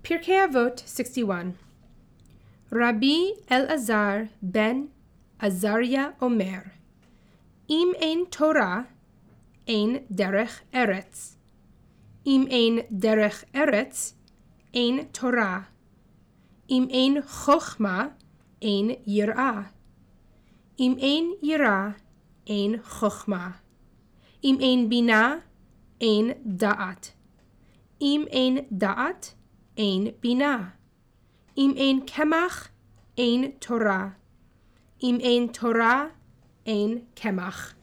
Pirkei Avot 61. Rabbi Elazar ben Azariah Omer, Im ein Torah, ein derech eretz. Im ein derech eretz, ein Torah. Im ein chochma, ein yirah. Im ein yirah, ein chochma. Im ein binah, ein da'at. Im ein da'at, ein binah. Im ein kemach, ein Torah. Im ein Torah, ein kemach.